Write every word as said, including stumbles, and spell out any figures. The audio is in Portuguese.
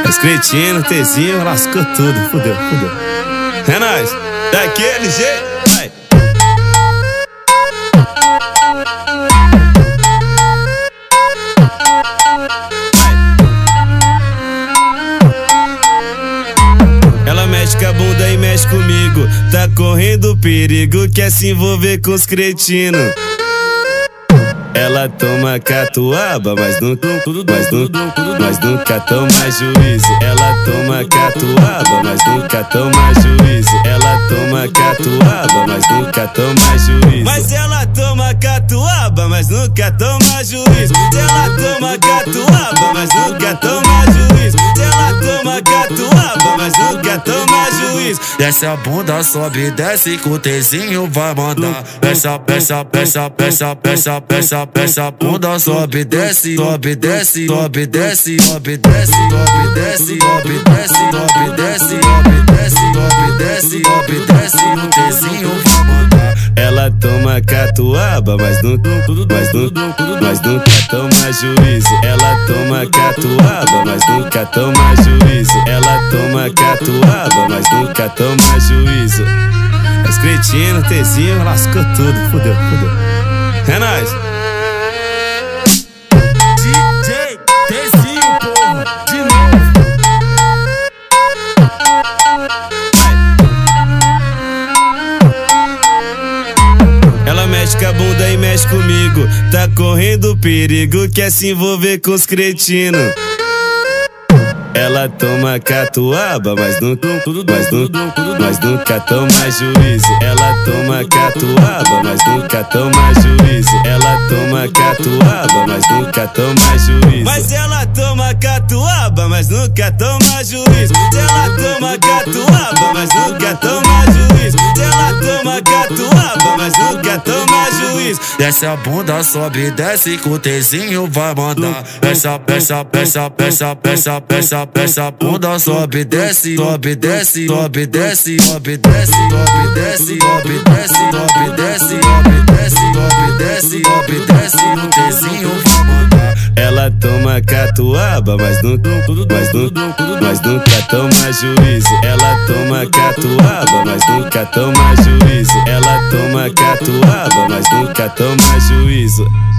Os cretinos, Tzinho, lascou tudo. Fudeu, fudeu. É nóis, daquele jeito, vai. Ela mexe com a bunda e mexe comigo. Tá correndo perigo, quer se envolver com os cretinos. Ela toma catuaba, mas nunca, mas nunca, mas nunca toma juízo. Ela toma catuaba, mas nunca toma juízo. Ela toma catuaba, mas nunca toma juízo. Mas ela toma catuaba, mas nunca toma juízo. Ela toma catuaba, mas nunca toma juízo. Ela toma catuaba, mas nunca toma juízo. Desce a bunda, sobe e desce que o Tzinho vai mandar. Peça, peça, peça, peça, peça, peça, peça, bunda, sobe, desce, sobe, desce, sobe, desce, sobe, desce, sobe, desce, sobe, desce, sobe, desce, sobe, desce, sobe, desce, sobe, desce, o Tzinho vai mandar. Ela toma catuaba, mas nunca, mas nunca, mas nunca toma juízo. Ela toma catuaba, mas nunca toma juízo. Ela toma catuaba, mas nunca toma juízo. Os cretinos, Tzinho, lascou tudo. Fudeu, fudeu. É nóis. D J Tzinho, porra, de novo. Ela mexe com a bunda e mexe comigo. Tá correndo perigo, quer se envolver com os cretinos. Ela toma catuaba, mas nunca, mas nunca, mas nunca toma juízo. Ela toma catuaba, mas nunca toma juízo. Ela toma catuaba, mas nunca toma juízo. Mas ela toma catuaba, mas nunca toma juízo. Ela toma catuaba, mas nunca toma juízo. Ela toma catuaba, mas nunca toma juízo. Desce a bunda, sobe e desce que o Tzinho vai mandar. Peça, peça, peça, peça, peça, peça, peça, bunda, sobe, desce, sobe, desce, sobe, desce, sobe, desce, sobe, desce, sobe, desce, sobe, desce, sobe, desce, sobe, desce, sobe, desce, o Tzinho vai mandar. Ela toma catuaba, mas nunca, mas nunca, mas nunca toma juízo. Ela toma catuaba, mas nunca toma juízo. Ela toma catuaba, mas nunca toma juízo.